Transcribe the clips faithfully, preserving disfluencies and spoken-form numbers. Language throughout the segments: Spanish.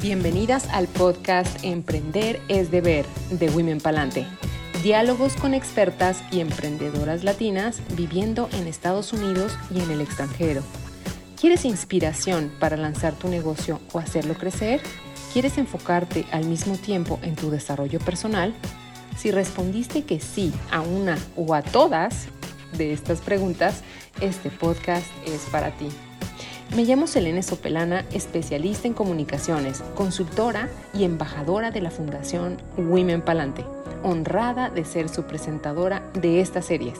Bienvenidas al podcast Emprender es Deber de Women Palante. Diálogos con expertas y emprendedoras latinas viviendo en Estados Unidos y en el extranjero. ¿Quieres inspiración para lanzar tu negocio o hacerlo crecer? ¿Quieres enfocarte al mismo tiempo en tu desarrollo personal? Si respondiste que sí a una o a todas de estas preguntas, este podcast es para ti. Me llamo Selene Sopelana, especialista en comunicaciones, consultora y embajadora de la Fundación Women Palante, honrada de ser su presentadora de estas series.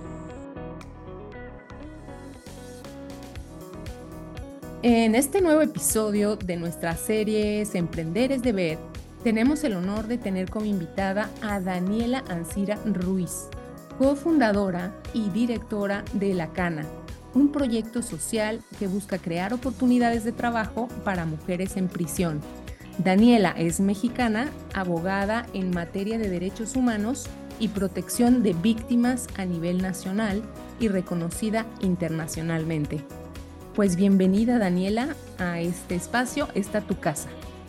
En este nuevo episodio de nuestra serie Emprender es Deber, tenemos el honor de tener como invitada a Daniela Ancira Ruiz, cofundadora y directora de La Cana, un proyecto social que busca crear oportunidades de trabajo para mujeres en prisión. Daniela es mexicana, abogada en materia de derechos humanos y protección de víctimas a nivel nacional y reconocida internacionalmente. Pues bienvenida, Daniela, a este espacio, esta tu casa.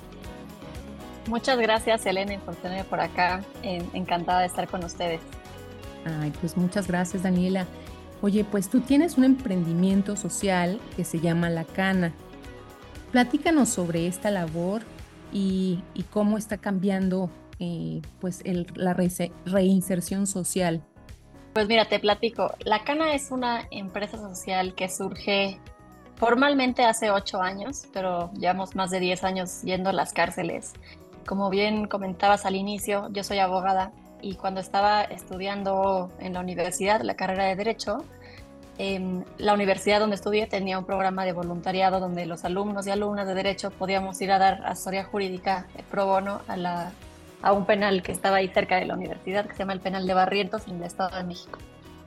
Muchas gracias, Selene, por tenerme por acá. Encantada de estar con ustedes. Ay, pues muchas gracias, Daniela. Oye, pues tú tienes un emprendimiento social que se llama La Cana. Platícanos sobre esta labor y, y cómo está cambiando eh, pues el, la re- reinserción social. Pues mira, te platico. La Cana es una empresa social que surge formalmente hace ocho años, pero llevamos más de diez años yendo a las cárceles. Como bien comentabas al inicio, yo soy abogada. Y cuando estaba estudiando en la universidad, la carrera de Derecho, eh, la universidad donde estudié tenía un programa de voluntariado donde los alumnos y alumnas de Derecho podíamos ir a dar asesoría jurídica pro bono a, la, a un penal que estaba ahí cerca de la universidad, que se llama el Penal de Barrientos en el Estado de México.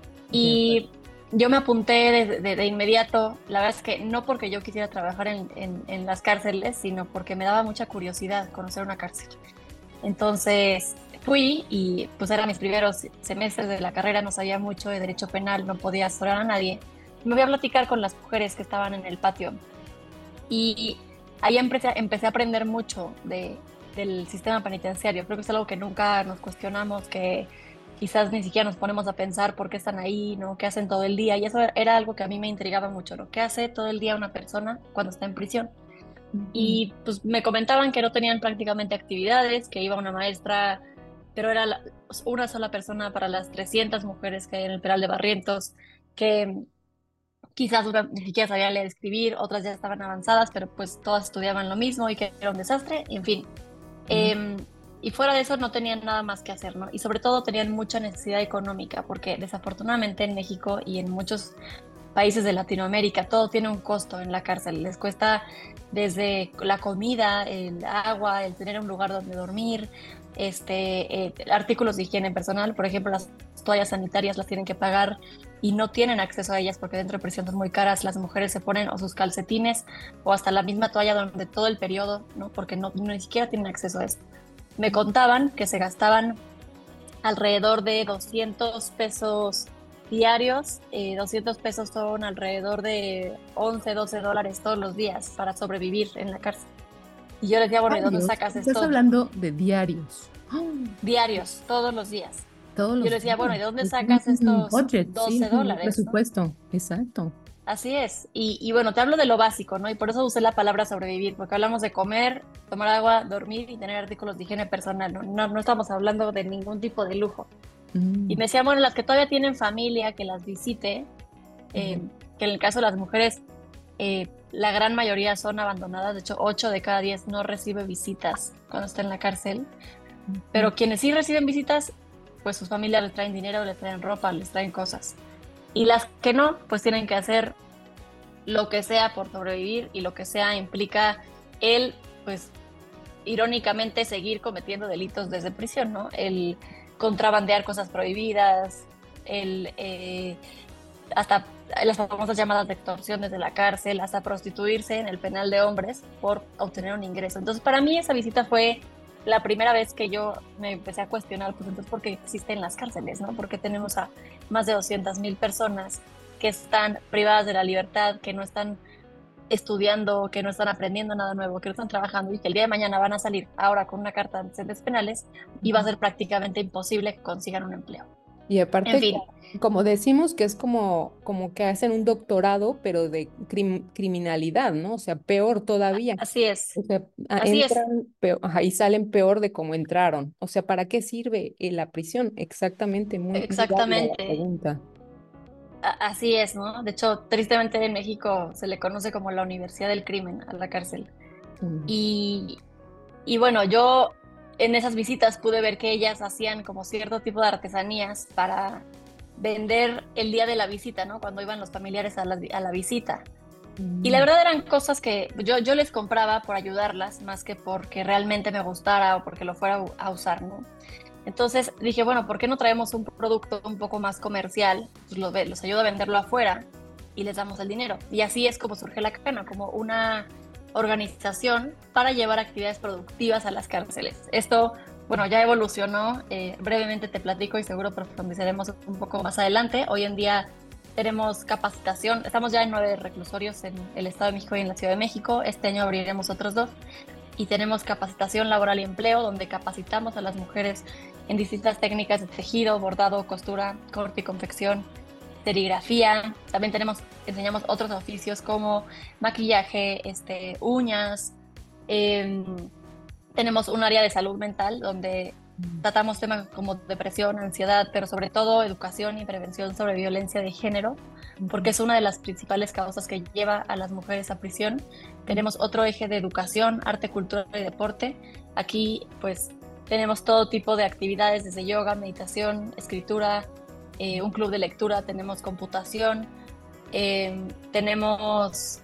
Y yo me apunté de, de, de inmediato, la verdad es que no porque yo quisiera trabajar en, en, en las cárceles, sino porque me daba mucha curiosidad conocer una cárcel. Entonces fui y pues eran mis primeros semestres de la carrera, no sabía mucho de derecho penal, no podía asesorar a nadie. Me voy a platicar con las mujeres que estaban en el patio y ahí empecé, empecé a aprender mucho de, del sistema penitenciario. Creo que es algo que nunca nos cuestionamos, que quizás ni siquiera nos ponemos a pensar por qué están ahí, ¿no? ¿Qué hacen todo el día? Y eso era algo que a mí me intrigaba mucho, ¿no? ¿Qué hace todo el día una persona cuando está en prisión? Y pues me comentaban que no tenían prácticamente actividades, que iba una maestra, pero era la, una sola persona para las trescientas mujeres que hay en el penal de Barrientos, que quizás una ni siquiera sabía leer y escribir, otras ya estaban avanzadas, pero pues todas estudiaban lo mismo y que era un desastre, en fin. Uh-huh. Eh, y fuera de eso no tenían nada más que hacer, ¿no? Y sobre todo tenían mucha necesidad económica, porque desafortunadamente en México y en muchos países de Latinoamérica, todo tiene un costo en la cárcel. Les cuesta desde la comida, el agua, el tener un lugar donde dormir, este, eh, artículos de higiene personal, por ejemplo, las toallas sanitarias las tienen que pagar y no tienen acceso a ellas porque dentro de prisión son muy caras. Las mujeres se ponen o sus calcetines o hasta la misma toalla durante todo el periodo, ¿no? Porque no, ni siquiera tienen acceso a esto. Me contaban que se gastaban alrededor de doscientos pesos diarios, eh, doscientos pesos son alrededor de once, doce dólares todos los días para sobrevivir en la cárcel. Y yo les decía, bueno, ¿y dónde sacas esto? Estás hablando de diarios. Diarios, todos los días. Todos los yo les decía, días. bueno, ¿y dónde Es sacas un estos budget, doce sí, dólares? Un presupuesto, ¿no? Exacto. Así es. Y, y bueno, te hablo de lo básico, ¿no? Y por eso usé la palabra sobrevivir, porque hablamos de comer, tomar agua, dormir y tener artículos de higiene personal. No, no, no estamos hablando de ningún tipo de lujo. Mm. Y me decían, bueno, las que todavía tienen familia, que las visite, eh, mm. que en el caso de las mujeres, eh, la gran mayoría son abandonadas. De hecho, ocho de cada diez no recibe visitas cuando está en la cárcel. Mm. Pero quienes sí reciben visitas, pues sus familias les traen dinero, les traen ropa, les traen cosas. Y las que no, pues tienen que hacer lo que sea por sobrevivir, y lo que sea implica el, pues, irónicamente, seguir cometiendo delitos desde prisión, ¿no? El contrabandear cosas prohibidas, el, eh, hasta las famosas llamadas de extorsión desde la cárcel, hasta prostituirse en el penal de hombres por obtener un ingreso. Entonces, para mí esa visita fue la primera vez que yo me empecé a cuestionar, pues entonces, ¿por qué existen las cárceles, no? Porque tenemos a más de doscientas mil personas que están privadas de la libertad, que no están estudiando, que no están aprendiendo nada nuevo, que no están trabajando y que el día de mañana van a salir ahora con una carta de antecedentes penales y va a Ujú. ser prácticamente imposible que consigan un empleo. Y En aparte, fin, como decimos que es como, como que hacen un doctorado, pero de crim- criminalidad, ¿no? O sea, peor todavía. así es, O sea, a- así es, entran peor, ajá, y salen peor de cómo entraron. O sea, ¿para qué sirve eh, la prisión? Exactamente, muy, muy válida la exactamente, pregunta. a- así es, ¿no? De hecho, tristemente en México se le conoce como la Universidad del Crimen a la cárcel. Mm. Y, y bueno, yo en esas visitas pude ver que ellas hacían como cierto tipo de artesanías para vender el día de la visita, ¿no? Cuando iban los familiares a la, a la visita. Y la Mm. verdad eran cosas que yo, yo les compraba por ayudarlas, más que porque realmente me gustara o porque lo fuera a usar, ¿no? Entonces dije, bueno, ¿por qué no traemos un producto un poco más comercial? Pues los, los ayudo a venderlo afuera y les damos el dinero. Y así es como surge la cana, como una organización para llevar actividades productivas a las cárceles. Esto, bueno, ya evolucionó. Eh, brevemente te platico y seguro profundizaremos un poco más adelante. Hoy en día tenemos capacitación. Estamos ya en nueve reclusorios en el Estado de México y en la Ciudad de México. Este año abriremos otros dos y tenemos capacitación laboral y empleo, donde capacitamos a las mujeres en distintas técnicas de tejido, bordado, costura, corte y confección, serigrafía. También tenemos, enseñamos otros oficios como maquillaje, este, uñas. Eh, Tenemos un área de salud mental donde tratamos temas como depresión, ansiedad, pero sobre todo educación y prevención sobre violencia de género, porque Ujú. es una de las principales causas que lleva a las mujeres a prisión. Tenemos otro eje de educación, arte, cultura y deporte. Aquí pues tenemos todo tipo de actividades, desde yoga, meditación, escritura, eh, un club de lectura, tenemos computación, eh, tenemos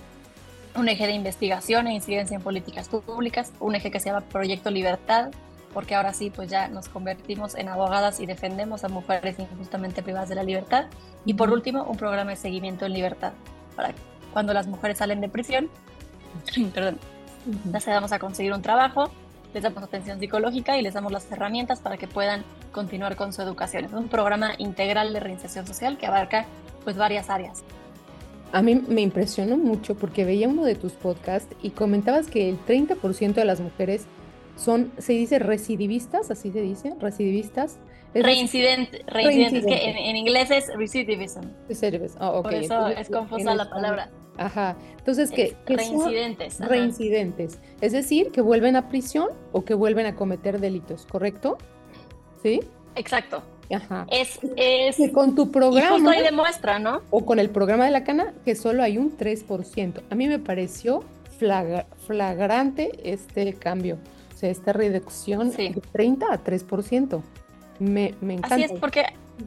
un eje de investigación e incidencia en políticas públicas, un eje que se llama Proyecto Libertad, porque ahora sí, pues ya nos convertimos en abogadas y defendemos a mujeres injustamente privadas de la libertad. Y por Ujú. último, un programa de seguimiento en libertad, para cuando las mujeres salen de prisión, perdón, Ujú. las ayudamos a conseguir un trabajo, les damos atención psicológica y les damos las herramientas para que puedan continuar con su educación. Es un programa integral de reinserción social que abarca pues varias áreas. A mí me impresionó mucho porque veía uno de tus podcasts y comentabas que el treinta por ciento de las mujeres son, se dice recidivistas, así se dice, recidivistas, es decir, Reincidente, reincidente, es que reincidentes. en, en inglés es recidivism, Reserves. Ah, ok, por eso entonces es en confusa la español. palabra. Ajá. Entonces, Es que, que son reincidentes, ajá. reincidentes, es decir, que vuelven a prisión o que vuelven a cometer delitos, ¿correcto? ¿Sí? Exacto. Ajá. Es, Que es, con tu y justo programa ahí demuestra, ¿no? o con el programa de la cana, que solo hay un tres por ciento. A mí me pareció flagra- flagrante este cambio, o sea, esta reducción Sí. de treinta a tres por ciento. Me, me Así encanta. es, porque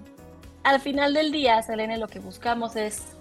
al final del día, Selene, lo que buscamos es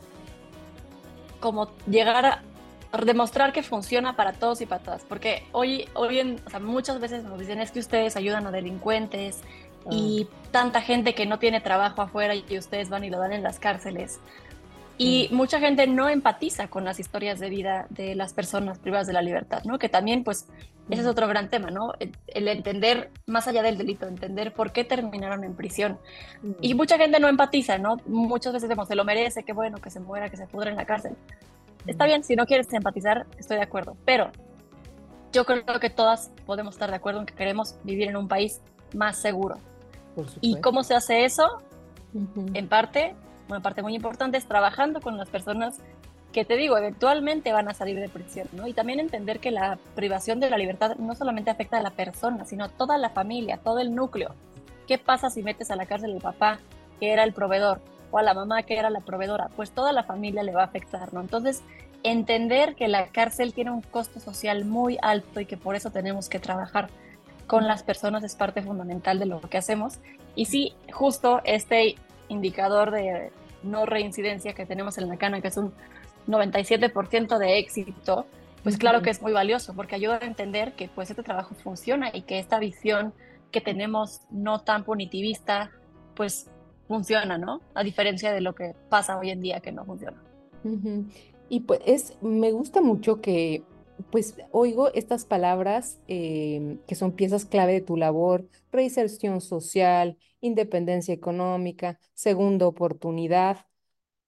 como llegar a demostrar que funciona para todos y para todas. Porque hoy, hoy en, o sea, muchas veces nos dicen es que ustedes ayudan a delincuentes Ah, y tanta gente que no tiene trabajo afuera y ustedes van y lo dan en las cárceles. mm, Y mucha gente no empatiza con las historias de vida de las personas privadas de la libertad, ¿no? Que también, pues, ese es mm, otro gran tema, ¿no? El, el entender, más allá del delito, entender por qué terminaron en prisión. Y mm, mucha gente no empatiza, ¿no? Muchas veces decimos, se lo merece, qué bueno, que se muera, que se pudra en la cárcel. Está mm, bien, si no quieres empatizar, estoy de acuerdo, pero yo creo que todas podemos estar de acuerdo en que queremos vivir en un país más seguro. por ¿Y supuesto. cómo se hace eso? Ujú, En parte, una parte muy importante es trabajando con las personas que te digo, eventualmente van a salir de prisión, ¿no? Y también entender que la privación de la libertad no solamente afecta a la persona, sino a toda la familia, todo el núcleo. ¿Qué pasa si metes a la cárcel al papá, que era el proveedor, o a la mamá, que era la proveedora? Pues toda la familia le va a afectar, ¿no? Entonces, entender que la cárcel tiene un costo social muy alto y que por eso tenemos que trabajar con las personas es parte fundamental de lo que hacemos. Y sí, justo este indicador de no reincidencia que tenemos en la cana, que es un noventa y siete por ciento de éxito, pues claro ujú. que es muy valioso porque ayuda a entender que pues este trabajo funciona y que esta visión que tenemos no tan punitivista, pues funciona, ¿no? A diferencia de lo que pasa hoy en día que no funciona. Ujú. Y pues es, me gusta mucho que pues oigo estas palabras em, que son piezas clave de tu labor: reinserción social, independencia económica, segunda oportunidad.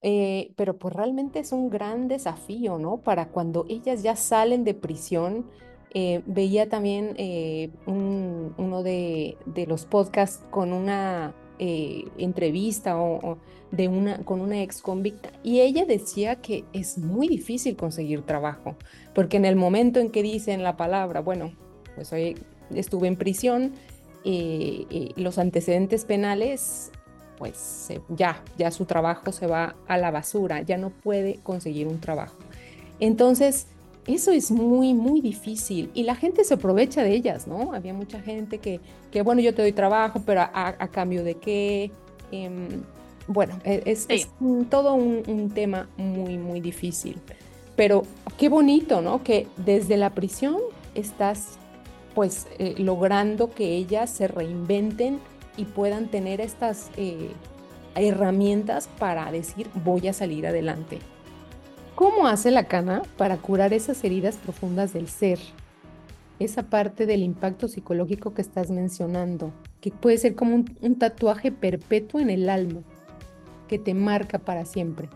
eh, pero pues realmente es un gran desafío, ¿no? Para cuando ellas ya salen de prisión. Eh, veía también eh, un- uno de, de los podcasts con una eh, entrevista o, o de una, con una ex convicta y ella decía que es muy difícil conseguir trabajo, porque en el momento en que dicen la palabra, bueno, pues hoy estuve en prisión, eh, eh, los antecedentes penales pues se- ya, ya su trabajo se va a la basura, ya no puede conseguir un trabajo. Entonces, eso es muy, muy difícil y la gente se aprovecha de ellas, ¿no? Había mucha gente que, que bueno, yo te doy trabajo, pero a, a cambio de qué. Em, bueno, e- es, Sí, es un- todo un, un tema muy, muy difícil. Pero qué bonito, ¿no? Que desde la prisión estás pues eh, logrando que ellas se reinventen y puedan tener estas eh, herramientas para decir voy a salir adelante. ¿Cómo hace la cana para curar esas heridas profundas del ser? Esa parte del impacto psicológico que estás mencionando, que puede ser como un, un tatuaje perpetuo en el alma, que te marca para siempre.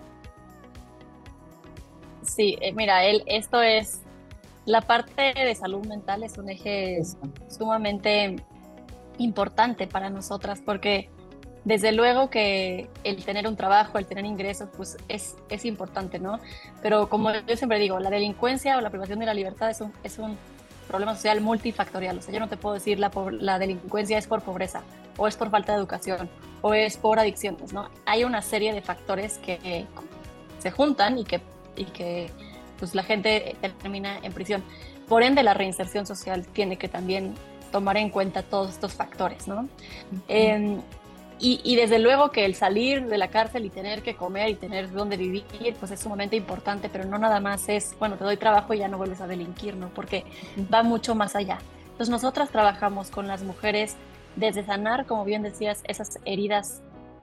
sí, eh, mira, él, esto es, la parte de salud mental es un eje Eso. sumamente importante para nosotras porque desde luego que el tener un trabajo, el tener ingresos, pues es, es importante, ¿no? Pero como yo siempre digo, la delincuencia o la privación de la libertad es un, es un problema social multifactorial. O sea, yo no te puedo decir la, po- la delincuencia es por pobreza, o es por falta de educación, o es por adicciones, ¿no? Hay una serie de factores que se juntan y que, y que pues, la gente termina en prisión. Por ende, la reinserción social tiene que también tomar en cuenta todos estos factores, ¿no? Ujú. Eh, y, y, desde luego que el salir de la cárcel y tener que comer y tener dónde vivir, pues es sumamente importante, pero no nada más es, bueno, te doy trabajo y ya no vuelves a delinquir, ¿no? Porque va mucho más allá. Entonces nosotras trabajamos con las mujeres desde sanar, como bien decías, esas heridas.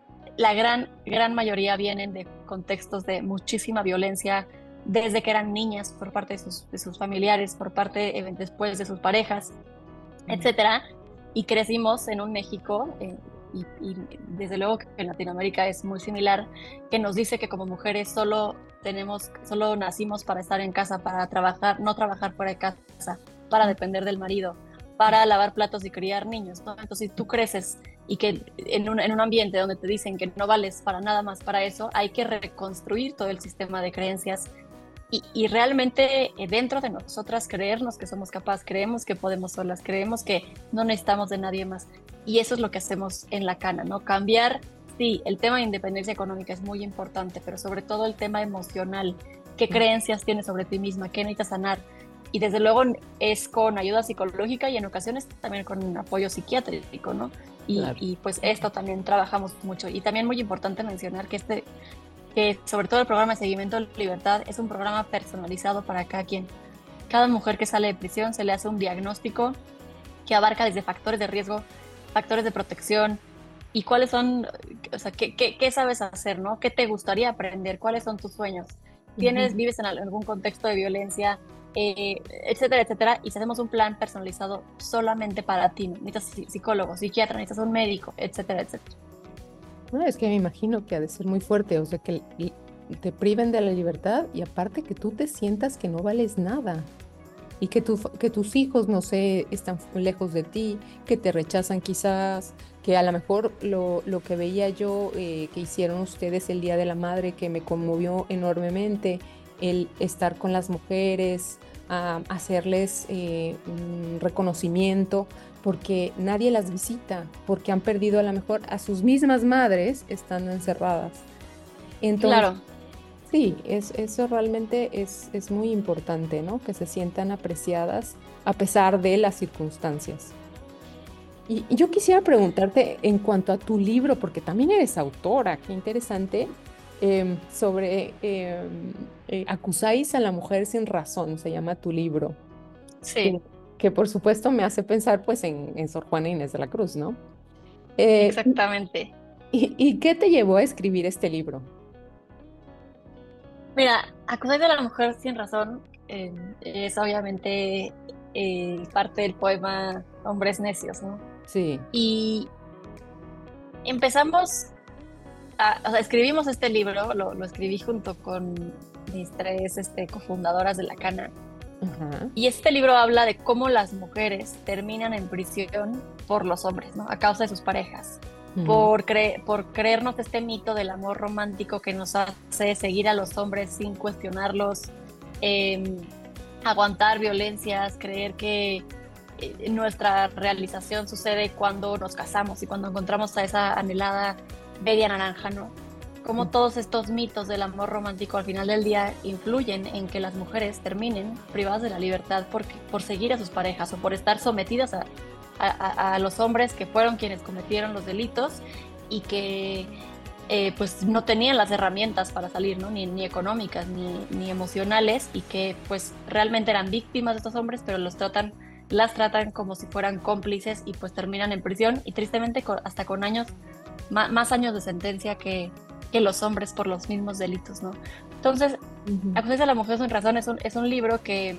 La gran, gran mayoría vienen de contextos de muchísima violencia desde que eran niñas por parte de sus, de sus familiares, por parte eh, después de sus parejas, etcétera. Y crecimos en un México, eh, y, y, desde luego que en Latinoamérica es muy similar, que nos dice que como mujeres solo tenemos, solo nacimos para estar en casa, para trabajar, no trabajar fuera de casa, para depender del marido, para lavar platos y criar niños, ¿no? Entonces, si tú creces y que en un, en un ambiente donde te dicen que no vales para nada más para eso, hay que reconstruir todo el sistema de creencias y, y realmente eh, dentro de nosotras creernos que somos capaces, creemos que podemos solas, creemos que no necesitamos de nadie más. Y eso es lo que hacemos en la cana, ¿no? Cambiar, sí, el tema de independencia económica es muy importante, pero sobre todo el tema emocional. ¿Qué creencias tienes sobre ti misma? ¿Qué necesitas sanar? Y desde luego es con ayuda psicológica y en ocasiones también con apoyo psiquiátrico, ¿no? Y, Claro. y pues esto también trabajamos mucho. Y también muy importante mencionar que este que sobre todo el programa de seguimiento de libertad es un programa personalizado para cada quien. Cada mujer que sale de prisión se le hace un diagnóstico que abarca desde factores de riesgo, factores de protección y cuáles son, o sea, qué, qué, qué sabes hacer, ¿no? ¿Qué te gustaría aprender? ¿Cuáles son tus sueños? ¿Tienes, Ujú. vives en algún contexto de violencia? Eh, etcétera, etcétera, y si hacemos un plan personalizado solamente para ti, ¿no? Necesitas psicólogo, psiquiatra, necesitas un médico, etcétera, etcétera. No, es que me imagino que ha de ser muy fuerte, o sea, que l- te priven de la libertad y aparte que tú te sientas que no vales nada. Y que, tu, fa- que tus hijos, no sé, están lejos de ti, que te rechazan quizás, que a lo mejor lo, lo que veía yo eh, que hicieron ustedes el Día de la Madre, que me conmovió enormemente, el estar con las mujeres, a hacerles eh, un reconocimiento, porque nadie las visita, porque han perdido a lo mejor a sus mismas madres estando encerradas. Entonces, Claro. sí, es, eso realmente es, es muy importante, ¿no? Que se sientan apreciadas a pesar de las circunstancias. Y, y yo quisiera preguntarte en cuanto a tu libro, porque también eres autora, qué interesante, em, sobre em, eh, Acusáis a la mujer sin razón, se llama tu libro, que, Sí, que por supuesto me hace pensar pues en, en Sor Juana Inés de la Cruz, ¿no? Eh, exactamente. y, ¿y qué te llevó a escribir este libro? Mira, acusar de la mujer sin razón eh, es obviamente eh, parte del poema Hombres Necios, ¿no? Sí. Y empezamos ah, o sea, escribimos este libro, lo, lo escribí junto con mis tres este, cofundadoras de la Cana. Ajá. Y este libro habla de cómo las mujeres terminan en prisión por los hombres, ¿no? A causa de sus parejas. Ujú. Por, cre- por creernos este mito del amor romántico que nos hace seguir a los hombres sin cuestionarlos, eh, aguantar violencias, creer que eh, nuestra realización sucede cuando nos casamos y cuando encontramos a esa anhelada media naranja, ¿no? Cómo todos estos mitos del amor romántico al final del día influyen en que las mujeres terminen privadas de la libertad por, por seguir a sus parejas o por estar sometidas a, a, a los hombres que fueron quienes cometieron los delitos y que eh, pues no tenían las herramientas para salir, ¿no? Ni, ni económicas ni, ni emocionales, y que pues realmente eran víctimas de estos hombres, pero los tratan, las tratan como si fueran cómplices y pues terminan en prisión y tristemente con, hasta con años, más, más años de sentencia que, que los hombres por los mismos delitos, ¿no? Entonces, Ujú. Acceso a la Mujer sin Razón es un, es un libro que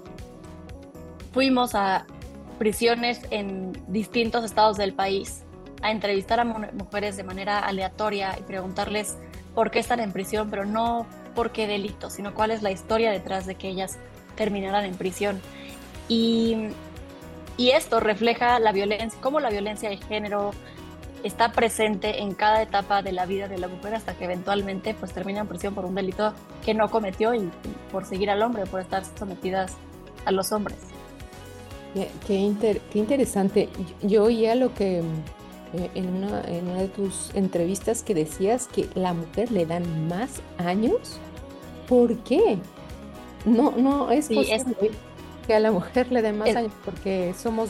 fuimos a prisiones en distintos estados del país a entrevistar a mu- mujeres de manera aleatoria y preguntarles por qué están en prisión, pero no por qué delito, sino cuál es la historia detrás de que ellas terminaran en prisión. Y, y esto refleja la violencia, cómo la violencia de género está presente en cada etapa de la vida de la mujer hasta que eventualmente pues termina en prisión por un delito que no cometió y, y por seguir al hombre, por estar sometidas a los hombres. Qué, qué inter- qué interesante. Yo, yo oía lo que mm, eh, en una, en una de tus entrevistas que decías que la mujer le dan más años. ¿Por qué? No, no es Sí, es, posible que a la mujer le den más es- años porque somos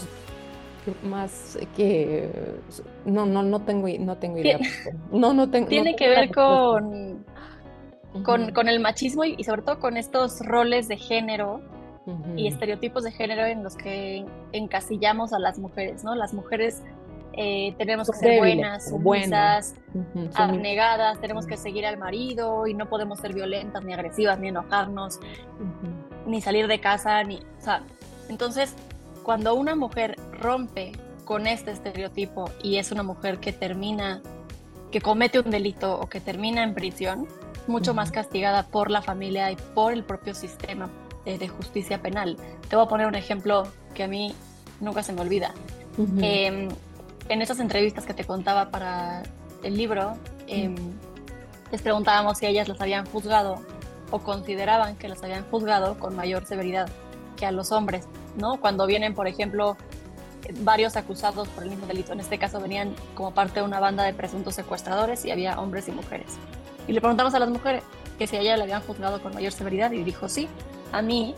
más que no, no, no tengo, i- no tengo idea. ti- por qué. No, no tengo, no tiene tengo que la ver respuesta. con, con, Ujú, con el machismo y, y sobre todo con estos roles de género y ujú. estereotipos de género en los que encasillamos a las mujeres, ¿no? Las mujeres eh, tenemos que Son ser débiles, buenas, o buenas. sumisas, Ujú, sumisas. abnegadas, tenemos que seguir al marido y no podemos ser violentas ni agresivas ni enojarnos Ujú, ni salir de casa, ni, o sea, entonces, cuando una mujer rompe con este estereotipo y es una mujer que termina, que comete un delito o que termina en prisión, mucho más ujú, castigada por la familia y por el propio sistema de, de justicia penal. Te voy a poner un ejemplo que a mí nunca se me olvida. ujú, Eh, en esas entrevistas que te contaba para el libro, ujú. eh, les preguntábamos si ellas las habían juzgado o consideraban que las habían juzgado con mayor severidad que a los hombres, ¿no? Cuando vienen, por ejemplo, varios acusados por el mismo delito. En este caso venían como parte de una banda de presuntos secuestradores y había hombres y mujeres. Y le preguntamos a las mujeres que si a ella le habían juzgado con mayor severidad y dijo sí. A mí,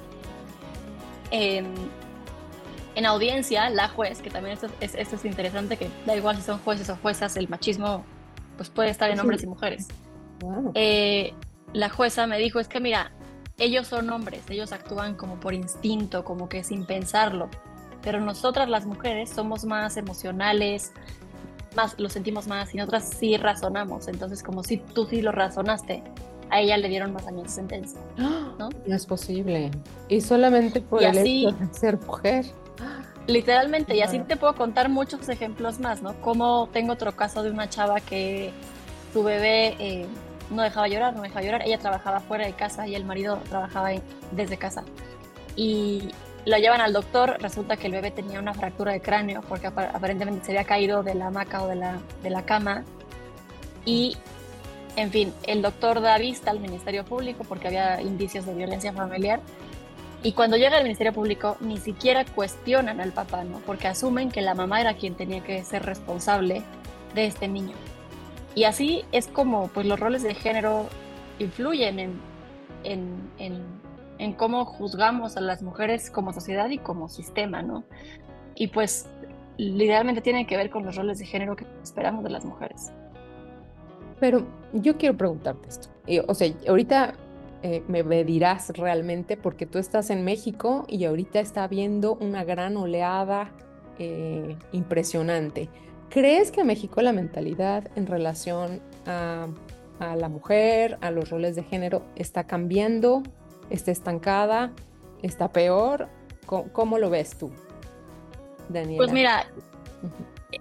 eh, en audiencia, la juez, que también esto es, esto es interesante, que da igual si son jueces o juezas, el machismo pues puede estar en Es hombres y un- mujeres. wow. eh, la jueza me dijo, es que mira, ellos son hombres, ellos actúan como por instinto, como que sin pensarlo, pero nosotras las mujeres somos más emocionales, más lo sentimos más y nosotras sí razonamos, entonces como si tú sí lo razonaste, a ella le dieron más años de sentencia, ¡Ah! ¿no? No es posible. Y solamente por Y el hecho así, de ser mujer. literalmente, y así Ah, te puedo contar muchos ejemplos más, ¿no? Como tengo otro caso de una chava que su bebé eh, no dejaba llorar, no dejaba llorar. Ella trabajaba fuera de casa y el marido trabajaba en- desde casa. Y lo llevan al doctor, resulta que el bebé tenía una fractura de cráneo porque apa- aparentemente se había caído de la hamaca o de la, de la cama. Y, en fin, el doctor da vista al Ministerio Público porque había indicios de violencia familiar. Y cuando llega al Ministerio Público, ni siquiera cuestionan al papá, ¿no? Porque asumen que la mamá era quien tenía que ser responsable de este niño. Y así es como pues los roles de género influyen en, en, en, en cómo juzgamos a las mujeres como sociedad y como sistema, ¿no? Y pues idealmente tiene que ver con los roles de género que esperamos de las mujeres. pero yo quiero preguntarte esto. Y, o sea, ahorita eh, me, me dirás realmente, porque tú estás en México y ahorita está habiendo una gran oleada eh, impresionante. ¿Crees que en México la mentalidad en relación a, a la mujer, a los roles de género, está cambiando, está estancada, está peor? ¿Cómo, cómo lo ves tú, Pues Daniela? mira, Ujú,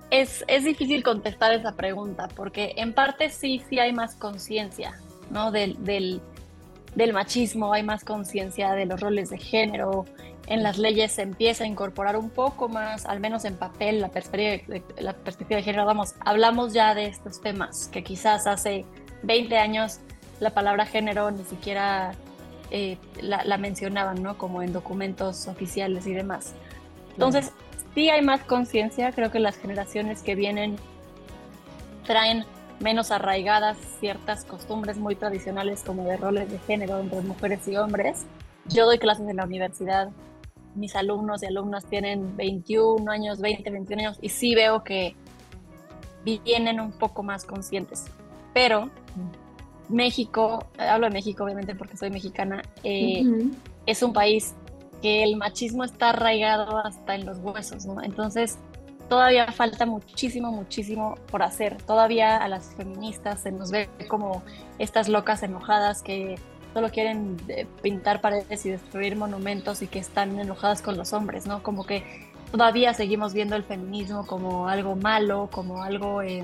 Es, es difícil contestar esa pregunta porque en parte sí, sí hay más conciencia, ¿no? Del, del, del machismo, hay más conciencia de los roles de género. En las leyes se empieza a incorporar un poco más, al menos en papel, la perspectiva de, la perspectiva de género. Vamos, hablamos ya de estos temas que quizás hace veinte años la palabra género ni siquiera eh, la, la mencionaban, ¿no? Como en documentos oficiales y demás. Claro. Entonces, sí hay más conciencia, creo que las generaciones que vienen traen menos arraigadas ciertas costumbres muy tradicionales como de roles de género entre mujeres y hombres. Yo doy clases en la universidad, mis alumnos y alumnas tienen veintiún años, veinte, veintiún años y sí veo que vienen un poco más conscientes. Pero México, hablo de México obviamente porque soy mexicana, eh, Ujú. es un país que el machismo está arraigado hasta en los huesos, ¿no? Entonces, todavía falta muchísimo, muchísimo por hacer. Todavía a las feministas se nos ve como estas locas enojadas que solo quieren eh, pintar paredes y destruir monumentos y que están enojadas con los hombres, ¿no? Como que todavía seguimos viendo el feminismo como algo malo, como algo, eh,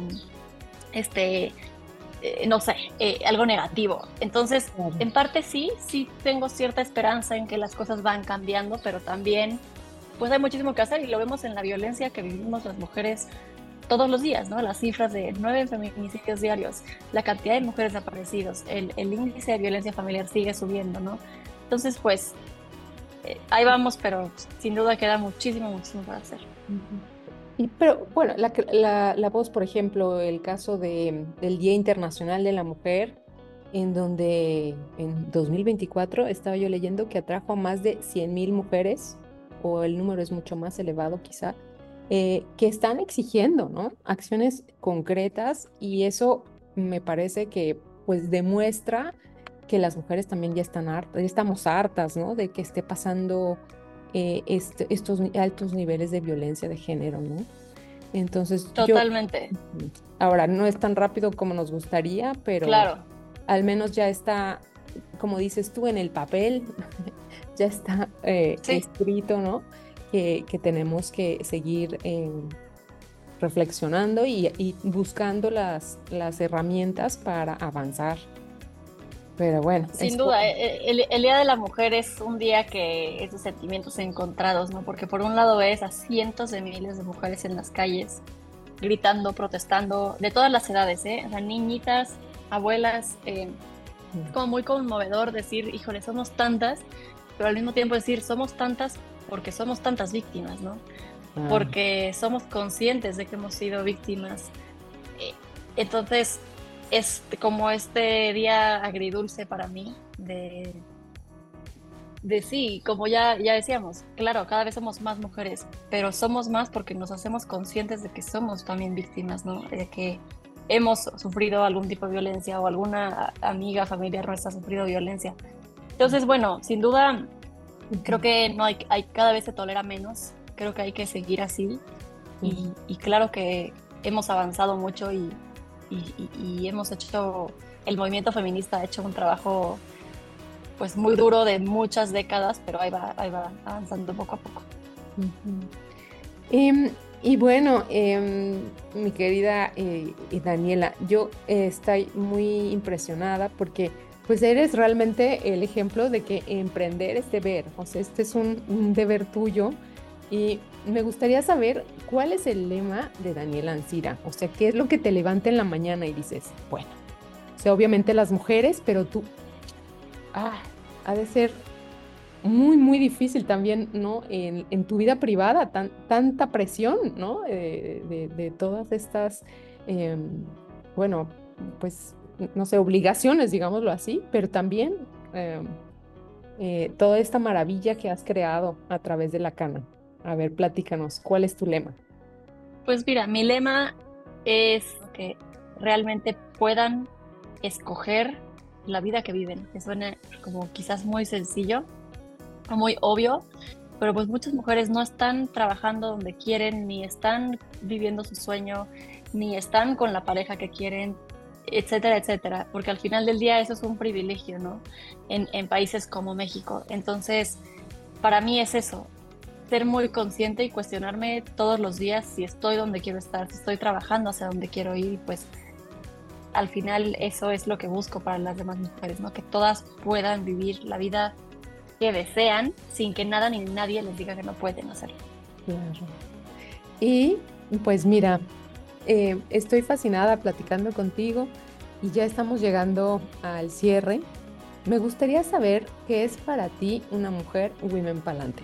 este, eh, no sé, eh, algo negativo. Entonces, Claro. en parte sí, sí tengo cierta esperanza en que las cosas van cambiando, pero también, pues hay muchísimo que hacer y lo vemos en la violencia que vivimos las mujeres todos los días, ¿no? Las cifras de nueve feminicidios diarios, la cantidad de mujeres desaparecidos, el, el índice de violencia familiar sigue subiendo, ¿no? Entonces, pues, eh, ahí vamos, pero sin duda queda muchísimo, muchísimo para hacer. Ujú. Y, pero bueno, la, que- la, la voz, por ejemplo, el caso de, del Día Internacional de la Mujer, en donde en dos mil veinticuatro estaba yo leyendo que atrajo a más de cien mil mujeres, o el número es mucho más elevado quizá, eh, que están exigiendo, ¿no? Acciones concretas y eso me parece que pues demuestra que las mujeres también ya están hartas, ya estamos hartas, ¿no? De que esté pasando eh, este- estos ni- altos niveles de violencia de género, ¿no? Entonces, yo, Totalmente, ujú, ahora no es tan rápido como nos gustaría, pero claro. al menos ya está, como dices tú, en el papel, ya está eh, Sí, escrito, ¿no? Que, que tenemos que seguir eh, reflexionando y, y buscando las, las herramientas para avanzar. Pero bueno, sin es por... duda, e- e- el, el Día de la Mujer es un día que es de sentimientos encontrados, ¿no? Porque por un lado ves a cientos de miles de mujeres en las calles gritando, protestando, de todas las edades, ¿eh? O sea, niñitas, abuelas, eh, es como muy conmovedor decir, híjole, somos tantas, pero al mismo tiempo decir, somos tantas porque somos tantas víctimas, ¿no? Ah, Porque somos conscientes de que hemos sido víctimas. Eh, Entonces, es como este día agridulce para mí de, de sí, como ya, ya decíamos, claro, cada vez somos más mujeres, pero somos más porque nos hacemos conscientes de que somos también víctimas, ¿no? De que hemos sufrido algún tipo de violencia o alguna amiga, familiar nuestra ha sufrido violencia. Entonces, bueno, sin duda, creo ujú, que no hay, hay cada vez se tolera menos, creo que hay que seguir así ujú. y, y claro que hemos avanzado mucho y, y, y- y hemos hecho, el movimiento feminista ha hecho un trabajo pues muy duro de muchas décadas, pero ahí va, ahí va avanzando poco a poco. Ujú. Em, y bueno, em, mi querida eh, eh, Daniela, yo eh, estoy muy impresionada porque pues eres realmente el ejemplo de que emprender es deber, o sea, este es un, un deber tuyo y me gustaría saber cuál es el lema de Daniela Ancira, o sea, qué es lo que te levanta en la mañana y dices, bueno, o sea, obviamente las mujeres, pero tú, ah, ha de ser muy, muy difícil también, ¿no? En, en tu vida privada, tan, tanta presión, ¿no? Eh, de, de todas estas, em, bueno, pues, no sé, obligaciones, digámoslo así, pero también em, eh, toda esta maravilla que has creado a través de la cana. A ver, platícanos, ¿cuál es tu lema? Pues mira, mi lema es que realmente puedan escoger la vida que viven, que suena como quizás muy sencillo o muy obvio, pero pues muchas mujeres no están trabajando donde quieren, ni están viviendo su sueño, ni están con la pareja que quieren, etcétera, etcétera, porque al final del día eso es un privilegio, ¿no? En, en países como México. Entonces, para mí es eso, ser muy consciente y cuestionarme todos los días si estoy donde quiero estar, si estoy trabajando hacia donde quiero ir, pues al final eso es lo que busco para las demás mujeres, ¿no? Que todas puedan vivir la vida que desean sin que nada ni nadie les diga que no pueden hacerlo. Claro. Y pues mira, eh, estoy fascinada platicando contigo y ya estamos llegando al cierre. Me gustaría saber qué es para ti una mujer Women Palante.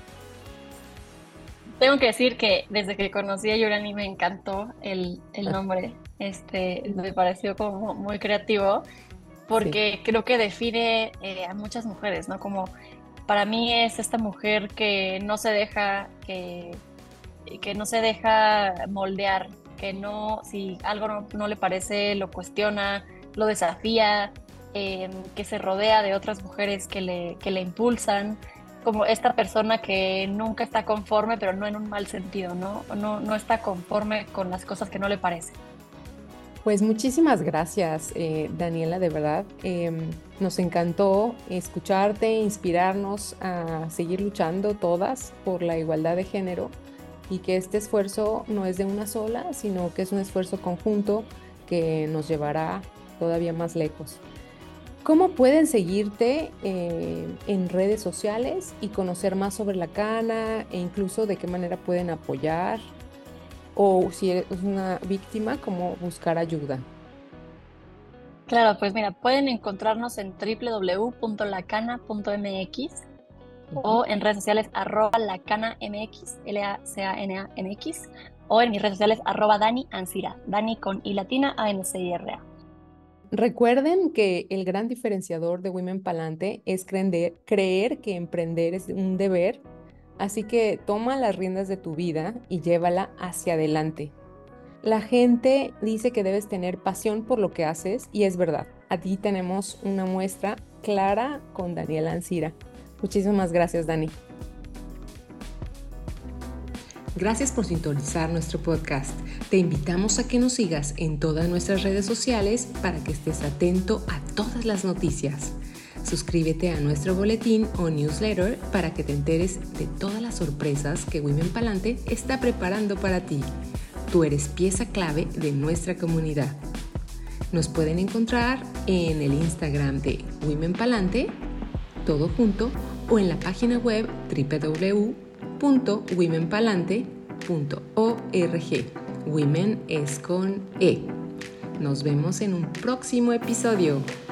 Tengo que decir que desde que conocí a Yurani me encantó el, el nombre. Este, me pareció como muy creativo Sí. porque creo que define eh, a muchas mujeres, ¿no? Como para mí es esta mujer que no se deja, que, que no se deja moldear, que no, si algo no, no le parece, lo cuestiona, lo desafía, eh, que se rodea de otras mujeres que le, que le impulsan, como esta persona que nunca está conforme, pero no en un mal sentido, ¿no? No, no está conforme con las cosas que no le parecen. Pues muchísimas gracias, eh, Daniela, de verdad. Em, nos encantó escucharte, inspirarnos a seguir luchando todas por la igualdad de género y que este esfuerzo no es de una sola, sino que es un esfuerzo conjunto que nos llevará todavía más lejos. ¿Cómo pueden seguirte eh, en redes sociales y conocer más sobre la cana e incluso de qué manera pueden apoyar? O si eres una víctima, cómo buscar ayuda. Claro, pues mira, pueden encontrarnos en w w w punto lacana punto m x Ujú. o en redes sociales arroba lacanamx, L A C A N A M X, o en mis redes sociales arroba Dani Ancira, Dani con I latina, A N C I R A. Recuerden que el gran diferenciador de Women Palante es creer, creer que emprender es un deber, así que toma las riendas de tu vida y llévala hacia adelante. La gente dice que debes tener pasión por lo que haces y es verdad. Aquí tenemos una muestra clara con Daniela Ancira. Muchísimas gracias, Dani. Gracias por sintonizar nuestro podcast. Te invitamos a que nos sigas en todas nuestras redes sociales para que estés atento a todas las noticias. Suscríbete a nuestro boletín o newsletter para que te enteres de todas las sorpresas que Women Palante está preparando para ti. Tú eres pieza clave de nuestra comunidad. Nos pueden encontrar en el Instagram de Women Palante, todo junto, o en la página web w w w punto women palante punto org. Women es con E. Nos vemos en un próximo episodio.